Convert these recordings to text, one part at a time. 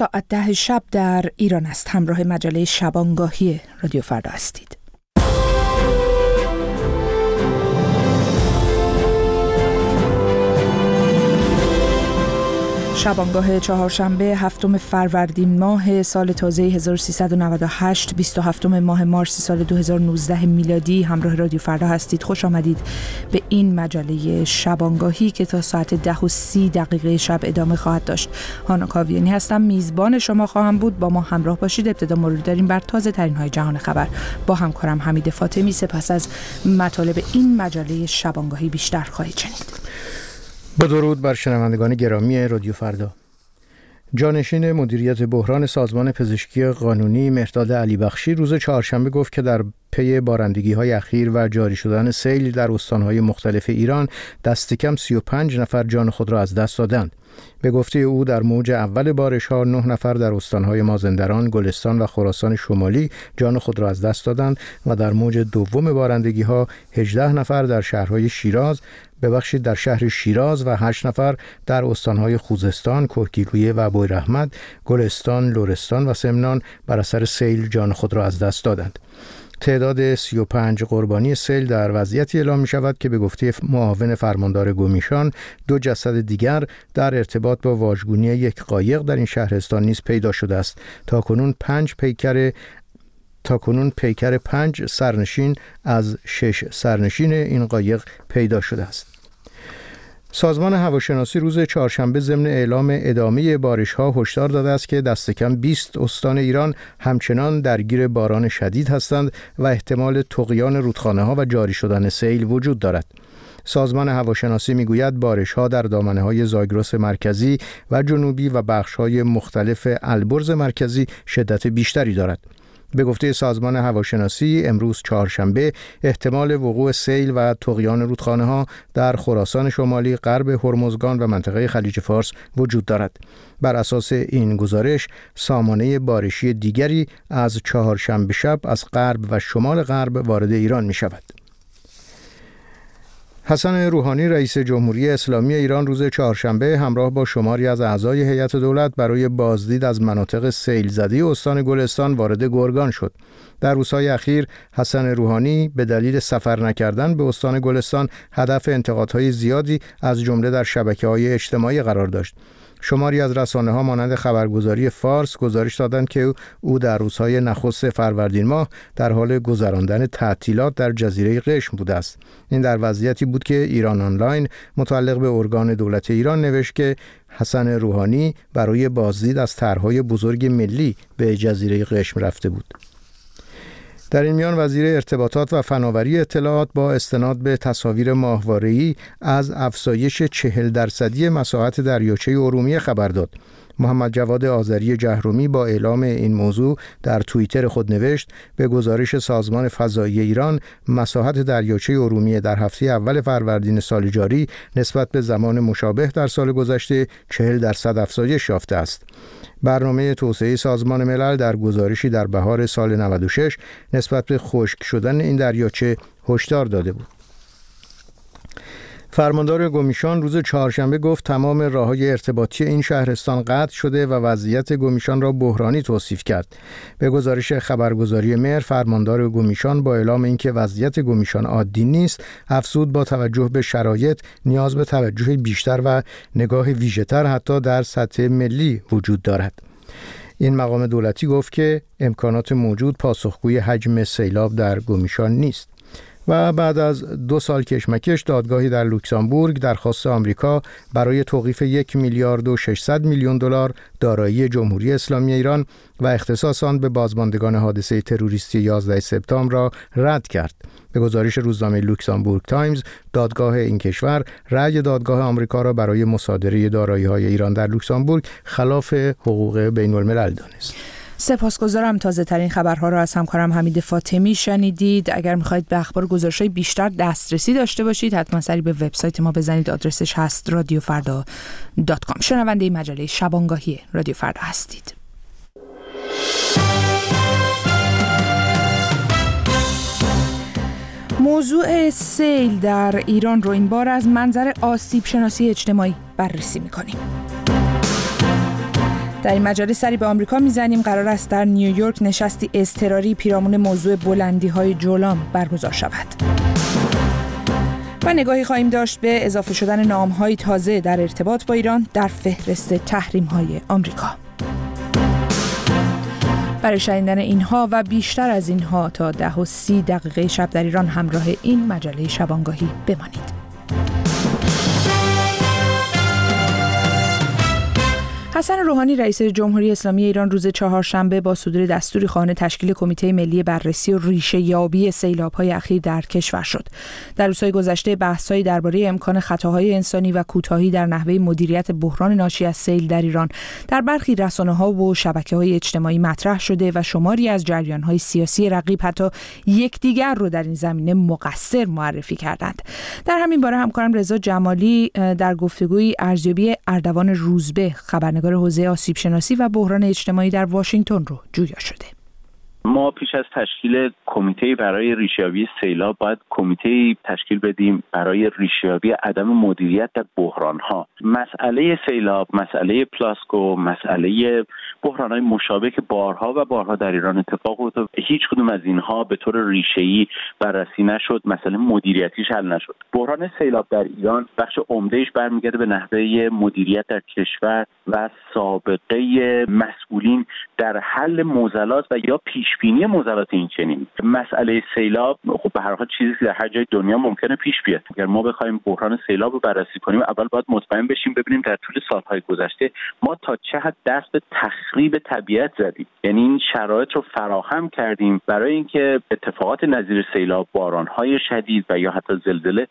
ساعت 10 شب در ایران است. همراه مجله شبانگاهی رادیو فردا هستید. شبانگاه چهارشنبه هفتم فروردین ماه سال تازه 1398 27 ماه مارس سال 2019 میلادی همراه رادیو فردا هستید. خوش آمدید به این مجله شبانگاهی که تا ساعت 10:30 شب ادامه خواهد داشت. هانا کاویانی هستم، میزبان شما خواهم بود. با ما همراه باشید. ابتدا مرور داریم بر تازه ترین های جهان خبر با همکارم حمید فاطمی. سپس از مطالب این مجله شبانگاهی بیشتر خواهید شنید. با درود بر شنوندگان گرامی رادیو فردا. جانشین مدیریت بحران سازمان پزشکی قانونی مهرداد علیبخشی روز چهارشنبه گفت که در پی بارندگی‌های اخیر و جاری شدن سیل در استان‌های مختلف ایران دست کم 35 نفر جان خود را از دست دادند. به گفته او در موج اول بارش‌ها 9 نفر در استان‌های مازندران، گلستان و خراسان شمالی جان خود را از دست دادند و در موج دوم بارندگی‌ها 18 نفر در شهرهای در شهر شیراز و 8 نفر در استان‌های خوزستان، کرکیلویه و بویراحمد، گلستان، لرستان و سمنان بر اثر سیل جان خود را از دست دادند. تعداد 35 قربانی سیل در وضعیتی اعلام می شود که به گفته معاون فرماندار گومیشان 2 جسد دیگر در ارتباط با واژگونی یک قایق در این شهرستان نیز پیدا شده است. تاکنون پیکر 5 سرنشین از 6 سرنشین این قایق پیدا شده است. سازمان هواشناسی روز چهارشنبه ضمن اعلام ادامه بارش‌ها هشدار داده است که دست کم 20 استان ایران همچنان درگیر باران شدید هستند و احتمال طغیان رودخانه‌ها و جاری شدن سیل وجود دارد. سازمان هواشناسی میگوید بارش‌ها در دامنه‌های زاگرس مرکزی و جنوبی و بخش‌های مختلف البرز مرکزی شدت بیشتری دارد. به گفته سازمان هواشناسی امروز چهارشنبه احتمال وقوع سیل و طغیان رودخانه‌ها در خراسان شمالی، غرب هرمزگان و منطقه خلیج فارس وجود دارد. بر اساس این گزارش سامانه بارشی دیگری از چهارشنبه شب از غرب و شمال غرب وارد ایران می شود. حسن روحانی رئیس جمهوری اسلامی ایران روز چهارشنبه همراه با شماری از اعضای هیئت دولت برای بازدید از مناطق سیل زده استان گلستان وارد گرگان شد. در روزهای اخیر حسن روحانی به دلیل سفر نکردن به استان گلستان هدف انتقادهای زیادی از جمله در شبکه‌های اجتماعی قرار داشت. شماری از رسانه‌ها مانند خبرگزاری فارس گزارش دادند که او در روزهای نخست فروردین ماه در حال گذراندن تعطیلات در جزیره قشم بوده است. این در وضعیتی بود که ایران آنلاین متعلق به ارگان دولت ایران نوشت که حسن روحانی برای بازدید از طرح‌های بزرگ ملی به جزیره قشم رفته بود. در این میان وزیر ارتباطات و فناوری اطلاعات با استناد به تصاویر ماهواره‌ای از افزایش 40% مساحت دریاچه ارومیه خبر داد. محمد جواد آذری جهرومی با اعلام این موضوع در توییتر خود نوشت: به گزارش سازمان فضایی ایران مساحت دریاچه ارومیه در هفته اول فروردین سال جاری نسبت به زمان مشابه در سال گذشته 40% افزایش یافته است. برنامه توسعه سازمان ملل در گزارشی در بهار سال 96 نسبت به خشک شدن این دریاچه هشدار داده بود. فرماندار گومیشان روز چهارشنبه گفت تمام راه‌های ارتباطی این شهرستان قطع شده و وضعیت گومیشان را بحرانی توصیف کرد. به گزارش خبرگزاری مهر، فرماندار گومیشان با اعلام اینکه وضعیت گومیشان عادی نیست، افزود با توجه به شرایط نیاز به توجه بیشتر و نگاه ویژه‌تر حتی در سطح ملی وجود دارد. این مقام دولتی گفت که امکانات موجود پاسخگوی حجم سیلاب در گومیشان نیست. و بعد از 2 سال کشمکش دادگاهی در لوکزامبورگ درخواست آمریکا برای توقیف 1 میلیارد و 600 میلیون دلار دارایی جمهوری اسلامی ایران و اختصاص آن به بازماندگان حادثه تروریستی 11 سپتامبر را رد کرد. به گزارش روزنامه لوکزامبورگ تایمز، دادگاه این کشور رأی دادگاه آمریکا را برای مصادره دارایی‌های ایران در لوکزامبورگ خلاف حقوق بین‌الملل دانست. سپاسگزارم. تازه ترین خبرها را از همکارم حمید فاطمی شنیدید. اگر میخواید به اخبار گزارش‌های بیشتر دسترسی داشته باشید حتما سری به وبسایت ما بزنید. آدرسش هست radiofarda.com. شنونده مجله شبانگاهی رادیو فردا هستید. موضوع سیل در ایران رو این بار از منظر آسیب شناسی اجتماعی بررسی می‌کنیم. در این مجله سری به آمریکا میزنیم. قرار است در نیویورک نشستی اضطراری پیرامون موضوع بلندی‌های جولان برگزار شود. و نگاهی خواهیم داشت به اضافه شدن نام‌های تازه در ارتباط با ایران در فهرست تحریم‌های آمریکا. برای شنیدن اینها و بیشتر از اینها تا 10:30 شب در ایران همراه این مجله شبانگاهی بمانید. حسن روحانی رئیس جمهوری اسلامی ایران روز چهارشنبه با صدور دستوری خواهان تشکیل کمیته ملی بررسی و ریشه‌یابی سیلاب‌های اخیر در کشور شد. در روزهای گذشته بحث‌هایی درباره امکان خطاهای انسانی و کوتاهی در نحوه مدیریت بحران ناشی از سیل در ایران در برخی رسانه‌ها و شبکه‌های اجتماعی مطرح شده و شماری از جریان‌های سیاسی رقیب حتی یکدیگر رو در این زمینه مقصر معرفی کردند. در همین باره همکارم رضا جمالی در گفتگوی ارزیابی اردوان روزبه خبرنگار حوزه آسیب شناسی و بحران اجتماعی در واشنگتن رو جویا شده. ما پیش از تشکیل کمیته برای ریشه‌یابی سیلاب باید کمیته تشکیل بدیم برای ریشه‌یابی عدم مدیریت در بحران‌ها. مسئله سیلاب، مسئله پلاسکو، مسئله بحران‌های مشابه که بارها در ایران اتفاق افتاد، هیچ کدوم از اینها به طور ریشه‌ای بررسی نشد، مسئله مدیریتیش حل نشد. بحران سیلاب در ایران بخش عمده‌اش برمیگرده به نحوه مدیریت در کشور و سابقه مسئولین در حل معضلات و یا پیشبینی معضلات این چنین. مسئله سیلاب خب به هر حال چیزی که در هر جای دنیا ممکنه پیش بیاد. اگر ما بخوایم بحران سیلاب رو بررسی کنیم، اول باید مطمئن بشیم ببینیم در طول سالهای گذشته ما تا چه حد دست به تخریب طبیعت زدیم، یعنی این شرایط رو فراهم کردیم برای اینکه اتفاقات نظیر سیلاب، باران‌های شدید و یا حتی زلزله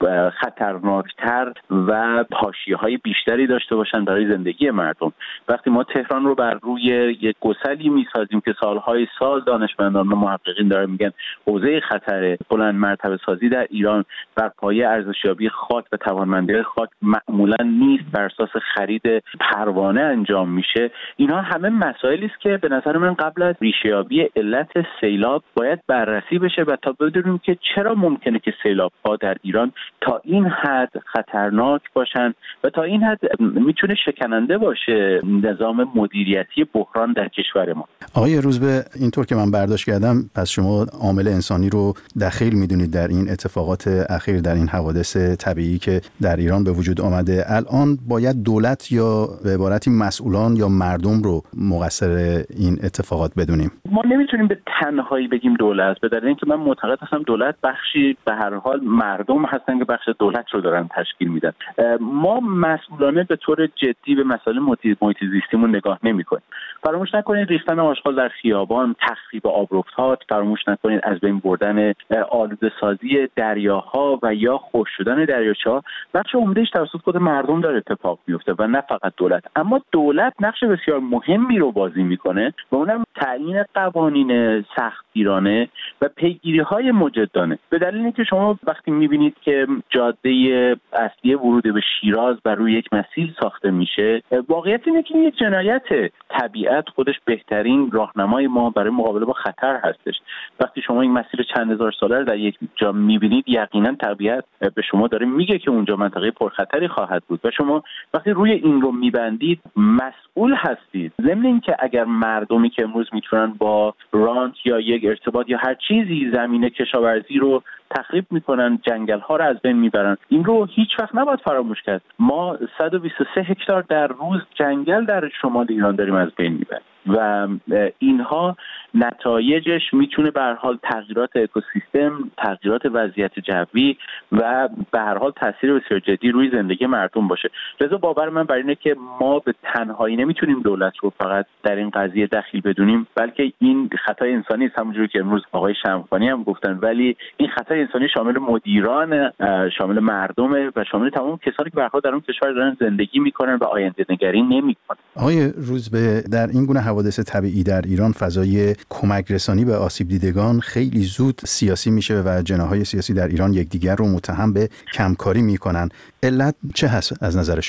خطرناکتر و حاشیه‌های بیشتری داشته باشن برای زندگی مردم. وقتی ما تهران رو بر روی یک گسلی می‌سازیم که سالهای سال دانشمندان و محققین دارن میگن حوزه خطر بلند مرتبه سازی در ایران بر پایه ارزشیابی خاک و توانمندی خاک معمولا نیست، بر اساس خرید پروانه انجام میشه، اینها همه مسائلی است که به نظر من قبل از ریشه‌یابی علت سیلاب باید بررسی بشه و تا بدونیم که چرا ممکنه که سیلاب‌ها در ایران تا این حد خطرناک باشن و تا این حد میتونه شکننده باشه نظام مدیریتی بحران در کشور ما. آقای روزبه، اینطور که من برداشت کردم پس شما عامل انسانی رو دخیل میدونید در این اتفاقات اخیر، در این حوادث طبیعی که در ایران به وجود آمده. الان باید دولت یا به عبارتی مسئولان یا مردم رو مقصر این اتفاقات بدونیم؟ ما نمیتونیم به تنهایی بگیم دولت، به دلیل اینکه من معتقد هستم دولت بخشی به هر حال مردم هستن که بخش دولت رو دارن تشکیل میدن. ما مسئولانه به طور جدی به مسائل محیط زیستیمون نگاه نمی‌کنیم. فراموش نکنید ریختن آشغال در خیابان، تخریب آبرفتات، فراموش نکنید از بین بردن آلوده‌سازی دریاها و یا خشک شدن دریاچه‌ها بخش عمده‌اش توسط خود مردم داره اتفاق میفته و نه فقط دولت. اما دولت نقش بسیار مهمی رو بازی میکنه و اونم تعیین قوانین سختگیرانه و پیگیری‌های مجدانه. به دلیل اینکه شما وقتی می‌بینید که جاده اصلی ورود به شیراز بر روی یک مسیر ساخته میشه، واقعیت اینه که این یک جنایته. طبیعت خودش بهترین راهنمای ما برای مقابله با خطر هستش. وقتی شما این مسیر چند هزار ساله رو در یک جا می‌بینید، یقینا طبیعت به شما داره میگه که اونجا منطقه پرخطری خواهد بود و شما وقتی روی این رو میبندید مسئول هستید. ضمن اینکه اگر مردمی که امروز میتونن با رانت یا یک ارتباط یا هر چیزی زمینه کشاورزی رو تخریب میکنن، جنگل ها رو از بین میبرن، این رو هیچ وقت نباید فراموش کرد. ما 123 هکتار در روز جنگل در شمال ایران داریم از بین میبریم و اینها نتایجش میتونه به هر حال تغییرات اکوسیستم، تغییرات وضعیت جوی و به هر حال تاثیر بسیار جدی روی زندگی مردم باشه. لذا باور من بر اینه که ما به تنهایی نمیتونیم دولت رو فقط در این قضیه دخیل بدونیم، بلکه این خطای انسانی است، همونجوری که امروز آقای شمخانی هم گفتن، ولی این خطای انسانی شامل مدیران، شامل مردم و شامل تمام کسانی که به هر حال در اون کشور دارن زندگی میکنن و آینده نگری نمیکنن. آقای روزبه، در این گونه حوادث طبیعی در ایران فضای کمک رسانی به آسیب دیدگان خیلی زود سیاسی میشه و جناح‌های سیاسی در ایران یکدیگر رو متهم به کمکاری میکنن. علت چه هست از نظر شما؟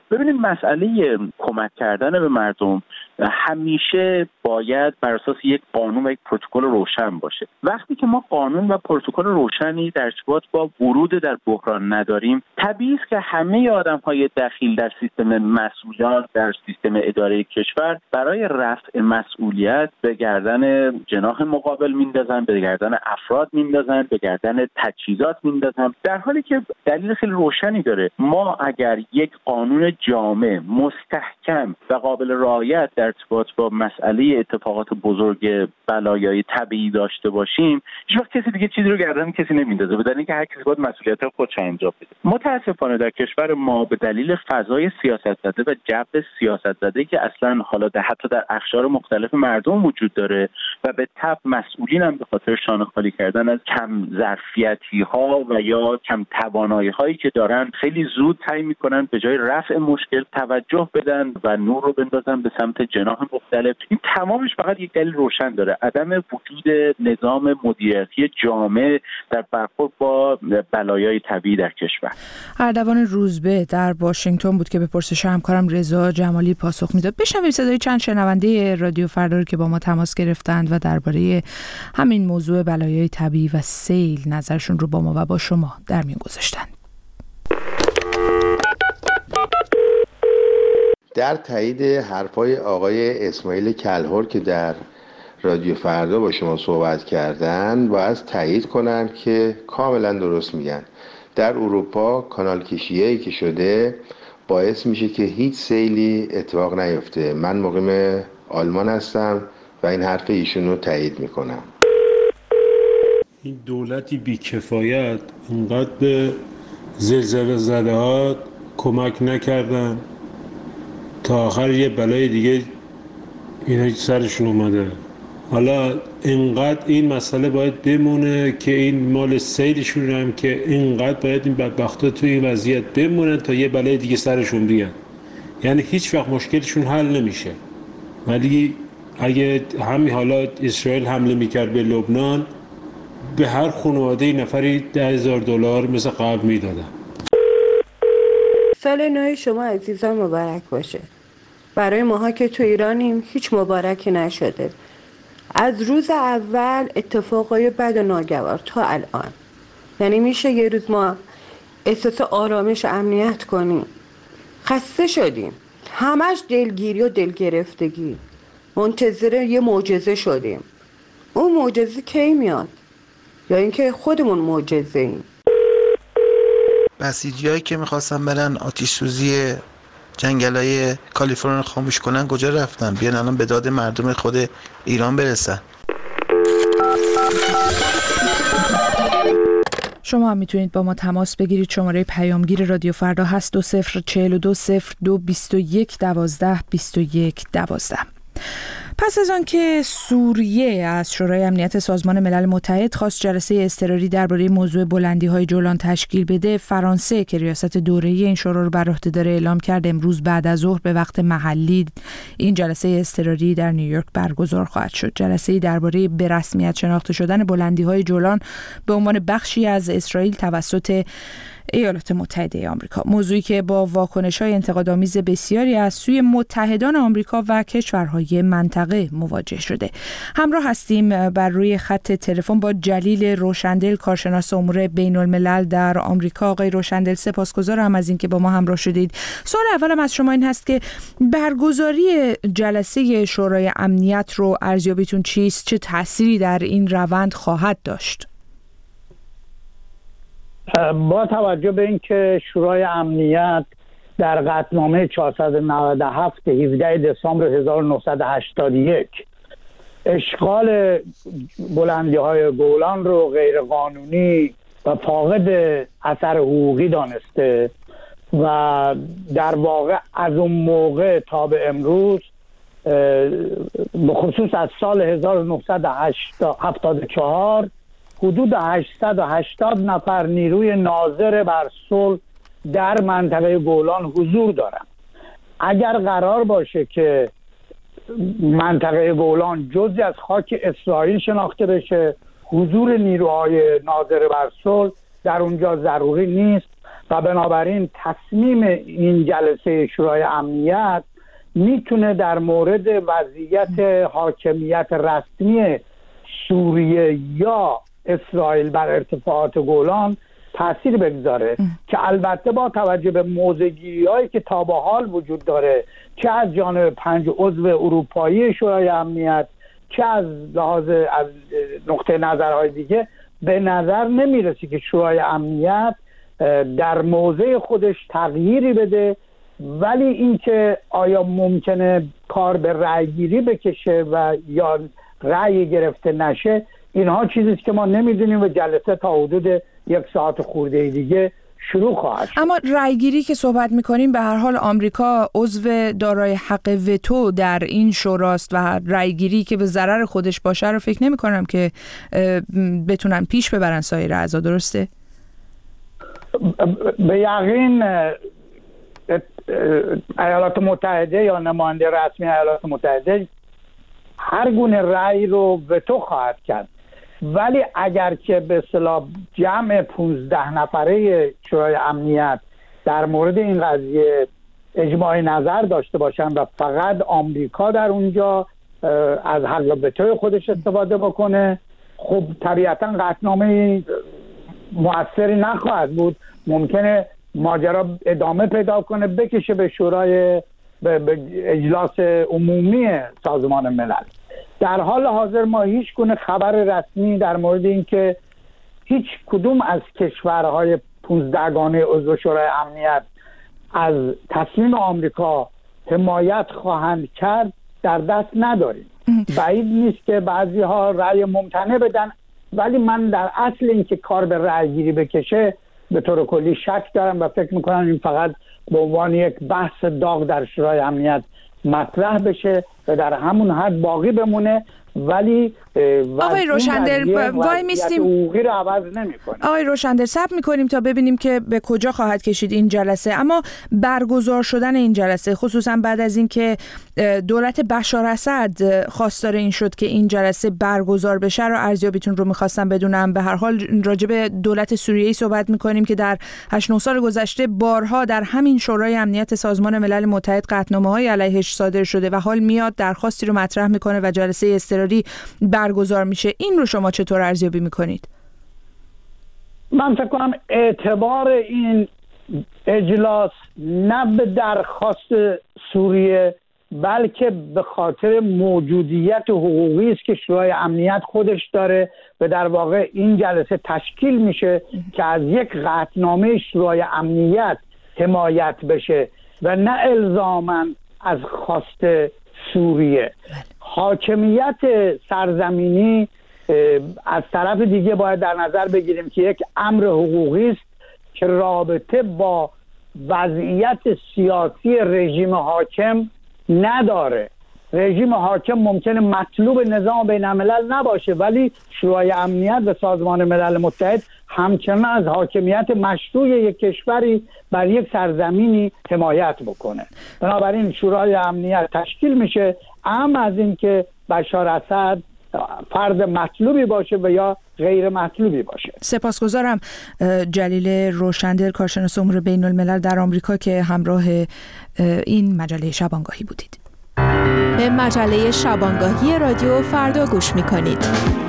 ببینید مسئله کمک کردن به مردم همیشه باید بر اساس یک قانون و یک پروتکل روشن باشه. وقتی که ما قانون و پروتکل روشنی در ارتباط با ورود در بحران نداریم، طبیعی است که همه آدم‌های دخیل در سیستم مسئولان در سیستم اداره کشور برای رفع مسئولیت به گردن جناح مقابل میندازن، به گردن افراد میندازن، به گردن تجهیزات میندازن، در حالی که دلیل خیلی روشنی داره. ما اگر یک قانون جامع، مستحکم و قابل رعایت در ارتباط با مسئله اتفاقات بزرگ بلایای طبیعی داشته باشیم، هیچ وقت کسی دیگه چیزی رو گردن کسی نمیندازه، بدون اینکه هر کسی باید مسئولیت خودش انجام بده. متاسفانه در کشور ما به دلیل فضای سیاست‌زده و جو سیاست‌زده که اصلا حالا حتی در اقشار مختلف مردم وجود داره و به تبع مسئولین هم به خاطر شانه خالی کردن از کم ظرفیتی‌ها و یا کم توانایی‌هایی که دارن، خیلی زود سعی می‌کنن به جای رفع مشکل توجه بدن و نور رو بندازن به سمت جناح مختلف. این تمامش فقط یک دلیل روشن داره: عدم وجود نظام مدیریتی جامع در برخورد با بلایای طبیعی در کشور. اردوان روزبه در واشنگتن بود که به پرسش همکارم رضا جمالی پاسخ میداد. بشنویم صدای چند شنونده رادیو فردا رو که با ما تماس گرفتند و درباره همین موضوع بلایای طبیعی و سیل نظرشون رو با ما و با شما در میون گذاشتند. در تایید حرفای آقای اسماعیل کلهر که در رادیو فردا با شما صحبت کردن، باید تایید کنم که کاملا درست میگن. در اروپا کانال کشیه‌ای که شده باعث میشه که هیچ سیلی اتفاق نیفته. من مقیم آلمان هستم و این حرف ایشون رو تایید میکنم. این دولتی بیکفایت انقدر به زلزله زده‌ها کمک نکردن تا آخر یه بلای دیگه اینا سرشون اومده. حالا اینقدر این مسئله باید بمونه که این مال سیلشون هم که اینقدر باید این بدبختا توی این وضعیت بمونه تا یه بلای دیگه سرشون بیاد. یعنی هیچ وقت مشکلشون حل نمیشه. ولی اگه همین حالا اسرائیل حمله میکرد به لبنان، به هر خانواده نفری $10,000 مثل قبل میدادن. سال نو شما عزیزان مبارک باشه. برای ماها که تو ایرانیم هیچ مبارکی نشده. از روز اول اتفاقای بد و ناگوار تا الان، یعنی میشه یه روز ما احساس آرامش و امنیت کنیم؟ خسته شدیم، همش دلگیری و دلگرفتگی، منتظر یه معجزه شدیم. اون معجزه کی میاد؟ یا اینکه خودمون معجزه ایم؟ بسیجی‌هایی که میخواستن برن آتش سوزی جنگلای کالیفرنیا خاموش کنن کجا رفتن؟ بیان الان به داد مردم خود ایران برسن. شما هم میتونید با ما تماس بگیرید. شماره پیامگیر رادیو فردا هست 20420221122112. پس از آن که سوریه از شورای امنیت سازمان ملل متحد خواست جلسه اضطراری درباره موضوع بلندی‌های جولان تشکیل بده، فرانسه که ریاست دوره‌ای این شورا رو بر عهده داره اعلام کرد امروز بعد از ظهر به وقت محلی این جلسه اضطراری در نیویورک برگزار خواهد شد. جلسه‌ای درباره به رسمیت شناخته شدن بلندی‌های جولان به عنوان بخشی از اسرائیل توسط ایالات متحده آمریکا، موضوعی که با واکنش‌های انتقادآمیز بسیاری از سوی متحدان آمریکا و کشورهای منطقه مواجه شده. همراه هستیم بر روی خط تلفن با جلیل روشندل، کارشناس امور بین‌الملل در آمریکا. آقای روشندل، سپاسگزارم از اینکه با ما همراه شدید. سوال اولم از شما این هست که برگزاری جلسه شورای امنیت رو ارزیابیتون چیست؟ چه تأثیری در این روند خواهد داشت؟ با توجه به اینکه شورای امنیت در قطعنامه 497 17 دسامبر 1981 اشغال بلندی‌های گولان رو غیرقانونی و فاقد اثر حقوقی دانسته و در واقع از اون موقع تا به امروز به خصوص از سال 1974 حدود 880 نفر نیروی ناظر بر صلح در منطقه گولان حضور دارند. اگر قرار باشه که منطقه گولان جزئی از خاک اسرائیل شناخته بشه، حضور نیروهای ناظر بر صلح در اونجا ضروری نیست و بنابراین تصمیم این جلسه شورای امنیت میتونه در مورد وضعیت حاکمیت رسمی سوریه یا اسرائیل بر ارتفاعات گولان تأثیر بگذاره که البته با توجه به موضع‌گیری‌هایی که تا به حال وجود داره، چه از جانب 5 عضو اروپایی شورای امنیت، چه از لحاظ از نقطه نظرهای دیگه، به نظر نمیرسه که شورای امنیت در موضع خودش تغییری بده. ولی اینکه آیا ممکنه کار به رأیگیری بکشه و یا رأی گرفته نشه، اینها چیزیست که ما نمیدونیم و جلسه تا حدود 1 ساعت خورده دیگه شروع خواهد شد. اما رأیگیری که صحبت میکنیم به هر حال آمریکا عضو دارای حق وتو در این شوراست و رأیگیری که به ضرر خودش باشه رو فکر نمی‌کنم که بتونن پیش ببرن سایر اعضا، درسته؟ به یقین ایالات متحده یا نماینده رسمی ایالات متحده هر گونه رأی رو وتو خواهد کرد، ولی اگر که به اصطلاح جمع 15 نفره شورای امنیت در مورد این قضیه اجماع نظر داشته باشن و فقط آمریکا در اونجا از حق وتو خودش استفاده بکنه، خب طبیعتا قطعنامه مؤثری نخواهد بود. ممکنه ماجرا ادامه پیدا کنه، بکشه به شورای به اجلاس عمومی سازمان ملل. در حال حاضر ما هیچ گونه خبر رسمی در مورد اینکه هیچ کدوم از کشورهای 15 گانه عضو شورای امنیت از تصمیم آمریکا حمایت خواهند کرد در دست نداریم. بعید نیست که بعضی ها رأی ممتنع بدن، ولی من در اصل اینکه کار به رأی گیری بکشه به طور کلی شک دارم و فکر میکنم این فقط به عنوان یک بحث داغ در شورای امنیت مطرح بشه و در همون حد باقی بمونه. ولی آقای روشندر وای میستیم حقوقی رو عوض نمی‌کنه. آقای روشندر صبر می‌کنیم تا ببینیم که به کجا خواهد کشید این جلسه. اما برگزار شدن این جلسه، خصوصا بعد از اینکه دولت بشار اسد خواستار این شد که این جلسه برگزار بشه، رو ارزیابیتون رو می‌خواستم بدونم. به هر حال راجع به دولت سوریه صحبت می‌کنیم که در 8-9 سال گذشته بارها در همین شورای امنیت سازمان ملل متحد قطعنامه‌های علیهش صادر شده و حال میاد درخواستی رو مطرح می‌کنه و جلسه اضطراری برگزار میشه. این رو شما چطور ارزیابی میکنید؟ من فکر کنم اعتبار این اجلاس نه به درخواست سوریه بلکه به خاطر موجودیت حقوقی است که شورای امنیت خودش داره و در واقع این جلسه تشکیل میشه که از یک قطعنامه شورای امنیت حمایت بشه و نه الزاماً از خواست سوریه. حاکمیت سرزمینی از طرف دیگه باید در نظر بگیریم که یک امر حقوقی است که رابطه با وضعیت سیاسی رژیم حاکم نداره. رژیم حاکم ممکنه مطلوب نظام بین الملل نباشه، ولی شورای امنیت و سازمان ملل متحد همچنان از حاکمیت مشروع یک کشوری بر یک سرزمینی حمایت بکنه. بنابراین شورای امنیت تشکیل میشه، اما از این که بشار اسد فرد مطلوبی باشه و یا غیر مطلوبی باشه. سپاسگزارم جلیل روشندر، کارشناس امور بین الملل در آمریکا، که همراه این مجله شبانگاهی بودید. به مجله شبانگاهی رادیو فردا گوش میکنید.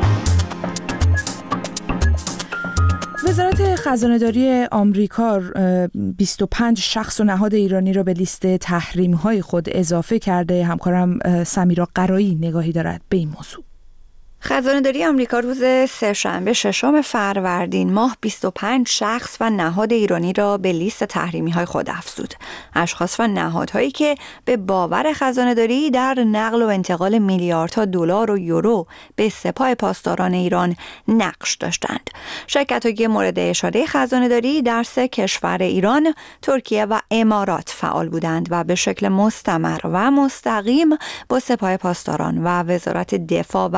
وزارت خزانه‌داری آمریکا 25 شخص و نهاد ایرانی را به لیست تحریم‌های خود اضافه کرده. همکارم سمیرا قرایی نگاهی دارد به این موضوع. خزانه‌داری آمریکا روز سه‌شنبه 6 فروردین ماه 25 شخص و نهاد ایرانی را به لیست تحریمی‌های خود افزود. اشخاص و نهادهایی که به باور خزانه‌داری در نقل و انتقال میلیاردها دلار و یورو به سپاه پاسداران ایران نقش داشتند. شرکت‌های مورد اشاره خزانه‌داری در 3 کشور ایران، ترکیه و امارات فعال بودند و به شکل مستمر و مستقیم با سپاه پاسداران و وزارت دفاع و پشت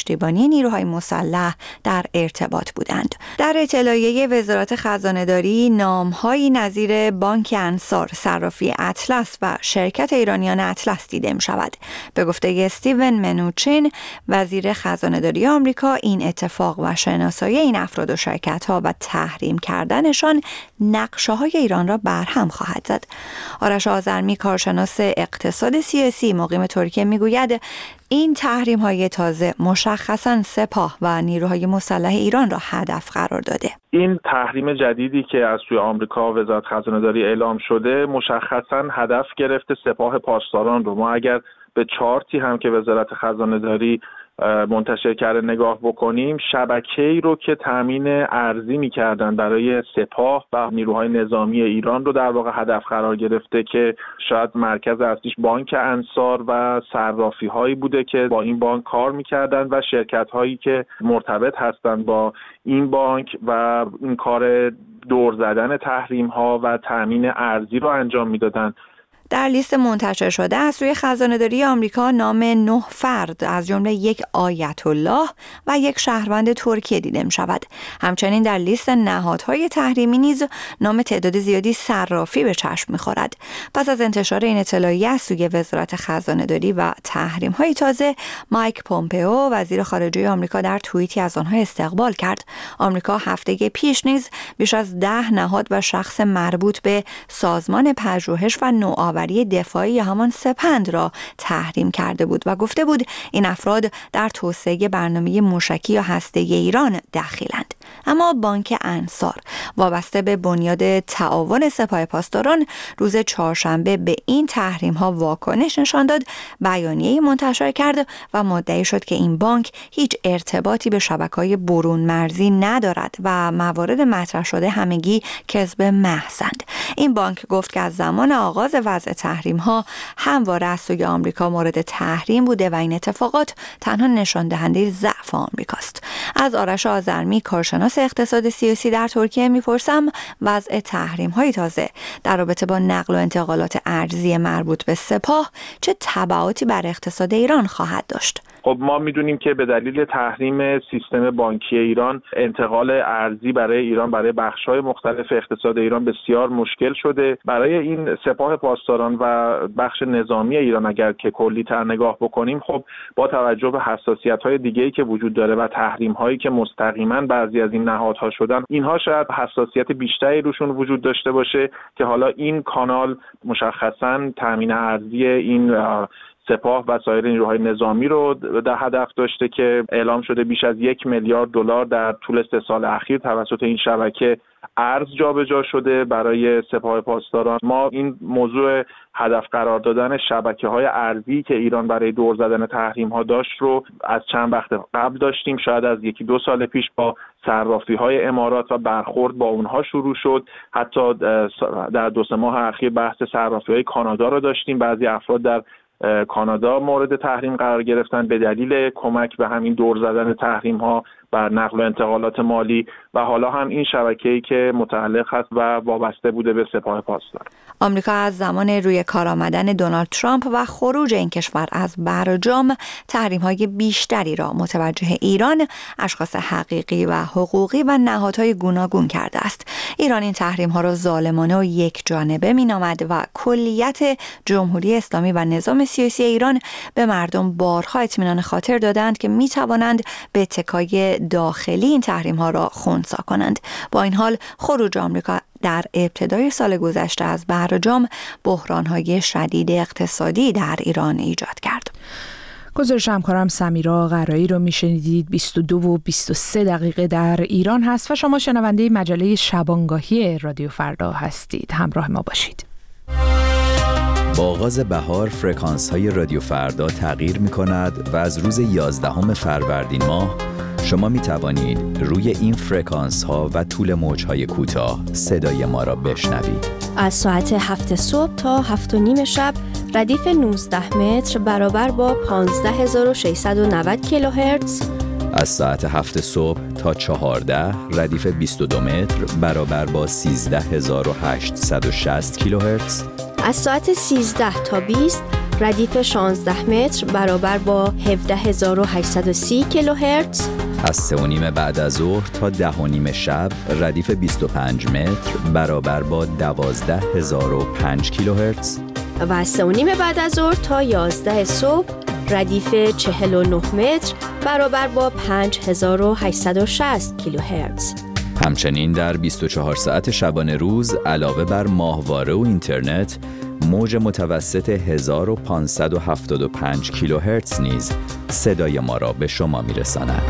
پشتیبانی نیروهای مسلح در ارتباط بودند. در اطلاعیه وزارت خزانه‌داری نام‌هایی نظیر بانک انصار، صرافی اطلس و شرکت ایرانیان اطلس دیده می‌شود. به گفته استیون منوچین، وزیر خزانه‌داری آمریکا، این اتفاق و شناسایی این افراد و شرکت‌ها و تحریم کردنشان نقشه‌های ایران را برهم خواهد زد. آرش آذرمی، کارشناس اقتصاد سیاسی مقیم ترکیه، میگوید این تحریم‌های تازه مشخصاً سپاه و نیروهای مسلح ایران را هدف قرار داده. این تحریم جدیدی که از سوی آمریکا و وزارت خزانه‌داری اعلام شده مشخصاً هدف گرفته سپاه پاسداران رو. ما اگر به چارتی هم که وزارت خزانه‌داری منتشر کرده نگاه بکنیم، شبکه‌ای رو که تامین ارزی می‌کردن برای سپاه و نیروهای نظامی ایران رو در واقع هدف قرار گرفته که شاید مرکز اصلیش بانک انصار و صرافی‌هایی بوده که با این بانک کار می‌کردن و شرکت‌هایی که مرتبط هستند با این بانک و این کار دور زدن تحریم‌ها و تامین ارزی رو انجام می‌دادن. در لیست منتشر شده از سوی خزانه‌داری آمریکا نام 9 فرد از جمله یک آیت الله و یک شهروند ترکیه دیده می شود. همچنین در لیست نهادهای تحریمی نیز نام تعداد زیادی صرافی به چشم می خورد. پس از انتشار این اطلاعیه از سوی وزارت خزانه‌داری و تحریم‌های تازه، مایک پومپئو وزیر خارجه آمریکا در توییتی از آنها استقبال کرد. آمریکا هفته پیش نیز بیش از 10 نهاد و شخص مربوط به سازمان پژوهش و نوآوری دفاعی یا همان سپند را تحریم کرده بود و گفته بود این افراد در توسعه برنامه موشکی یا هسته‌ای ایران دخیلند. اما بانک انصار وابسته به بنیاد تعاون سپاه پاسداران روز چهارشنبه به این تحریم ها واکنش نشان داد، بیانیه‌ای منتشر کرد و مدعی شد که این بانک هیچ ارتباطی به شبکه‌های برون مرزی ندارد و موارد مطرح شده همگی کذب محضند. این بانک گفت که از زمان آغاز وضع تحریم ها همواره از سوی آمریکا مورد تحریم بوده و این اتفاقات تنها نشان دهنده ضعف آمریکاست. از آرش آذرمی، کارشناس اقتصاد سیاسی در ترکیه، میپرسم وضع تحریم های تازه در رابطه با نقل و انتقالات ارزی مربوط به سپاه چه تبعاتی بر اقتصاد ایران خواهد داشت؟ خب ما میدونیم که به دلیل تحریم سیستم بانکی ایران انتقال ارزی برای ایران برای بخش‌های مختلف اقتصاد ایران بسیار مشکل شده. برای این سپاه پاسداران و بخش نظامی ایران اگر که کلی‌تر نگاه بکنیم، خب با توجه به حساسیت‌های دیگه‌ای که وجود داره و تحریم‌هایی که مستقیماً بعضی از این نهادها شدن، اینها شاید حساسیت بیشتری روشون وجود داشته باشه که حالا این کانال مشخصاً تامین ارزی این سپاه و سایر نیروهای نظامی رو در هدف داشته که اعلام شده بیش از 1 میلیارد دلار در طول 3 سال اخیر توسط این شبکه ارز جابجا شده برای سپاه پاسداران. ما این موضوع هدف قرار دادن شبکه‌های ارزی که ایران برای دور زدن تحریم‌ها داشت رو از چند وقت قبل داشتیم. شاید از 1-2 سال پیش با صرافی‌های امارات و برخورد با اونها شروع شد. حتی در 2-3 ماه اخیر بحث صرافی‌های کانادا رو داشتیم. بعضی افراد در کانادا مورد تحریم قرار گرفتن به دلیل کمک به همین دور زدن تحریم ها بر نقل و انتقالات مالی و حالا هم این شبکه‌ای که متعلق هست و وابسته بوده به سپاه پاسداران. آمریکا از زمان روی کار آمدن دونالد ترامپ و خروج این کشور از برجام تحریم‌های بیشتری را متوجه ایران، اشخاص حقیقی و حقوقی و نهادهای گوناگون کرده است. ایران این تحریم‌ها را ظالمانه و یک جانبه می‌نامد و کلیت جمهوری اسلامی و نظام سیاسی ایران به مردم بارها اطمینان خاطر دادند که می‌توانند به اتکای داخلی این تحریم‌ها را خنثی کنند. با این حال خروج آمریکا در ابتدای سال گذشته از برجام بحران‌های شدید اقتصادی در ایران ایجاد کرد. گزارش همکارم سمیرا قرایی رو میشنیدید. 22 و 23 دقیقه در ایران هست و شما شنونده مجله شبانگاهی رادیو فردا هستید. همراه ما باشید. با آغاز بهار فرکانس‌های رادیو فردا تغییر می‌کند و از روز 11 فروردین ماه شما می توانید روی این فرکانس ها و طول موج های کوتاه صدای ما را بشنوید. از ساعت 7 صبح تا 7:30 شب ردیف 19 متر برابر با 15690 کیلوهرتز، از ساعت 7 صبح تا 14 ردیف 22 متر برابر با 13860 کیلوهرتز، از ساعت 13 تا 20 ردیف 16 متر برابر با 17830 کیلوهرتز. از 3:30 بعد از ظهر تا 10:30 شب ردیف 25 متر برابر با 12005 کیلوهرتز. و از 3:30 بعد از ظهر تا 11 صبح ردیف 49 متر برابر با 5860 کیلوهرتز. همچنین در 24 ساعت شبانه روز علاوه بر ماهواره و اینترنت، موج متوسط 1575 کیلوهرتز نیز صدای ما را به شما میرساند.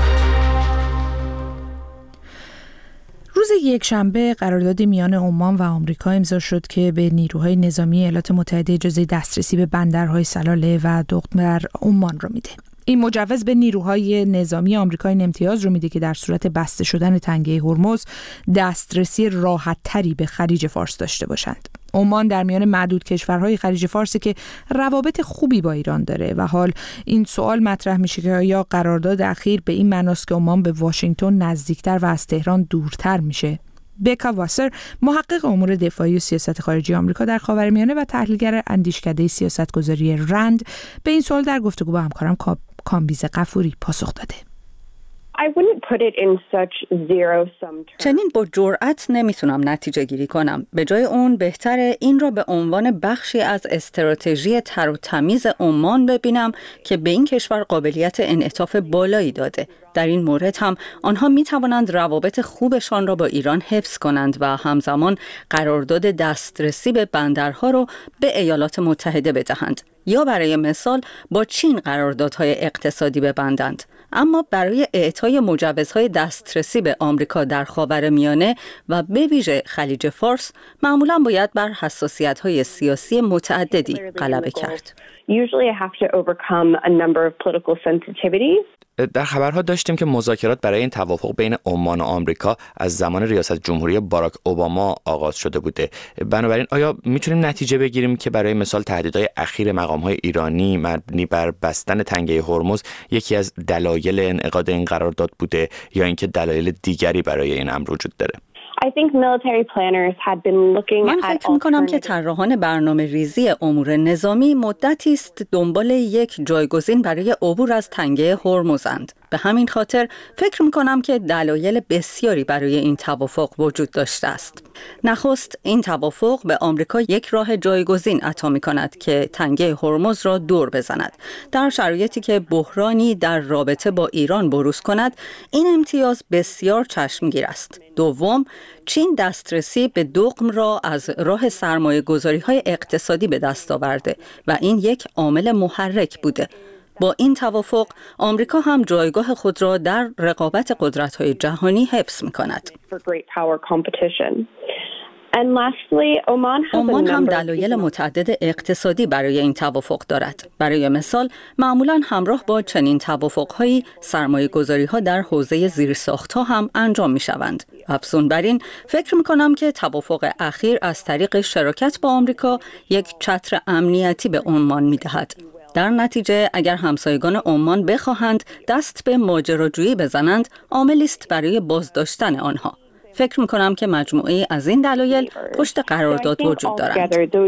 روز یکشنبه قراردادی میان عمان و آمریکا امضا شد که به نیروهای نظامی ایالات متحده اجازه دسترسی به بندرهای سلاله و دقم در عمان را میده. این مجوز به نیروهای نظامی آمریکا این امتیاز رو میده که در صورت بسته شدن تنگه هرمز دسترسی راحت‌تری به خلیج فارس داشته باشند. عمان در میان معدود کشورهای خلیج فارس که روابط خوبی با ایران داره و حال این سوال مطرح میشه که آیا قرارداد اخیر به این معناست که عمان به واشنگتن نزدیکتر و از تهران دورتر میشه؟ بکا واسر، محقق امور دفاعی و سیاست خارجی آمریکا در خاورمیانه و تحلیلگر اندیشکده سیاستگذاری رند، به این سوال در گفتگو با همکارم کامبیز غفوری پاسخ داده. چنین با جرأت نمیتونم نتیجه گیری کنم. به جای اون بهتره این را به عنوان بخشی از استراتژی تر و تمیز عمان ببینم که به این کشور قابلیت انعطاف بالایی داده. در این مورد هم آنها می توانند روابط خوبشان را با ایران حفظ کنند و همزمان قرارداد دسترسی به بندرها را به ایالات متحده بدهند. یا برای مثال با چین قراردادهای اقتصادی ببندند. اما برای اعطای مجوزهای دسترسی به آمریکا در خاورمیانه و به ویژه خلیج فارس معمولاً باید بر حساسیت‌های سیاسی متعددی غلبه کرد. در خبرها داشتیم که مذاکرات برای این توافق بین عمان و آمریکا از زمان ریاست جمهوری باراک اوباما آغاز شده بوده. بنابراین آیا میتونیم نتیجه بگیریم که برای مثال تهدیدهای اخیر مقام‌های ایرانی مبنی بر بستن تنگه هرمز یکی از دلایل انعقاد این قرارداد بوده یا اینکه دلایل دیگری برای این امر وجود داره؟ من فکر می‌کنم که طراحان برنامه ریزی امور نظامی مدتی است دنبال یک جایگزین برای عبور از تنگه هرمزند. به همین خاطر فکر می‌کنم که دلایل بسیاری برای این توافق وجود داشته است. نخست این توافق به آمریکا یک راه جایگزین عطا می‌کند که تنگه هرمز را دور بزند. در شرایطی که بحرانی در رابطه با ایران بروز کند، این امتیاز بسیار چشمگیر است. دوم، چین دسترسی به دقم را از راه سرمایه‌گذاری‌های اقتصادی به دست آورده و این یک عامل محرک بوده. با این توافق آمریکا هم جایگاه خود را در رقابت قدرت‌های جهانی حفظ می‌کند. عمان هم دلایل متعدد اقتصادی برای این توافق دارد. برای مثال، معمولاً همراه با چنین توافق‌هایی سرمایه‌گذاری‌ها در حوزه زیرساخت‌ها هم انجام می‌شوند. افزون بر این، فکر می‌کنم که توافق اخیر از طریق شراکت با آمریکا یک چتر امنیتی به عمان می‌دهد. در نتیجه اگر همسایگان عمان بخواهند دست به ماجراجویی بزنند، عاملی است برای بازداشتن آنها. فکر می‌کنم که مجموعه از این دلایل پشت قرارداد وجود دارند.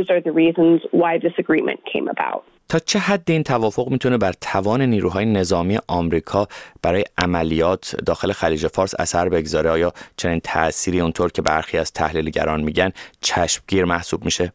تا چه حد این توافق میتونه بر توان نیروهای نظامی آمریکا برای عملیات داخل خلیج فارس اثر بگذاره؟ آیا چنین تأثیری اونطور که برخی از تحلیلگران میگن چشمگیر محسوب میشه؟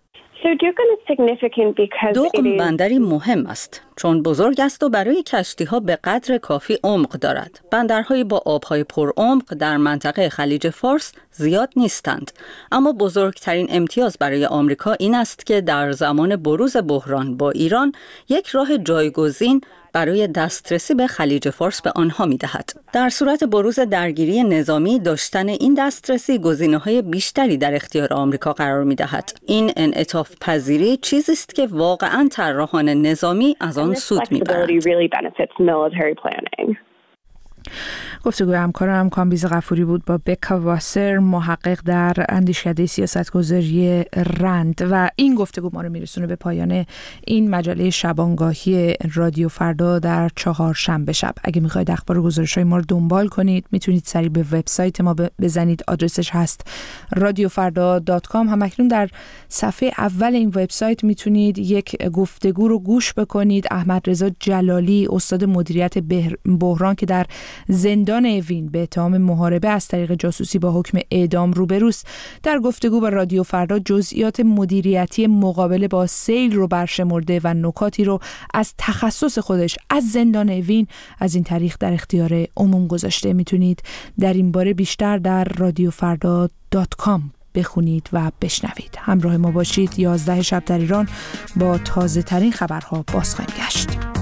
دقم بندری مهم است چون بزرگ است و برای کشتی‌ها به قدر کافی عمق دارد. بندرهای با آب‌های پرعمق در منطقه خلیج فارس زیاد نیستند، اما بزرگترین امتیاز برای آمریکا این است که در زمان بروز بحران با ایران یک راه جایگزین برای دسترسی به خلیج فارس به آنها می‌دهد. در صورت بروز درگیری نظامی، داشتن این دسترسی گزینه‌های بیشتری در اختیار آمریکا قرار می‌دهد. این انعطاف پذیری چیزی است که واقعاً طراحان نظامی از آن سود می‌برند. گفتگوی همکارم کامبیز غفوری بود با بکا واسر، محقق در اندیشکده سیاستگذاری رند، و این گفتگو ما رو میرسونه به پایان این مجله شبانگاهی رادیو فردا در چهارشنبه شب. اگه میخواید اخبار و گزارش‌های ما رو دنبال کنید میتونید سریع به وبسایت ما بزنید. آدرسش هست radiofarda.com. همکنون در صفحه اول این وبسایت میتونید یک گفتگو رو گوش بکنید. احمد رضا جلالی، استاد مدیریت بحران که در زندان اوین به اتهام محاربه از طریق جاسوسی با حکم اعدام روبروست، در گفتگو با رادیو فردا جزئیات مدیریتی مقابله با سیل رو برشمرده و نکاتی رو از تخصص خودش از زندان اوین از این طریق در اختیار عموم گذاشته. میتونید در این باره بیشتر در radiofarda.com بخونید و بشنوید. همراه ما باشید. 11 شب در ایران با تازه ترین خبرها باز خواهیم گشت.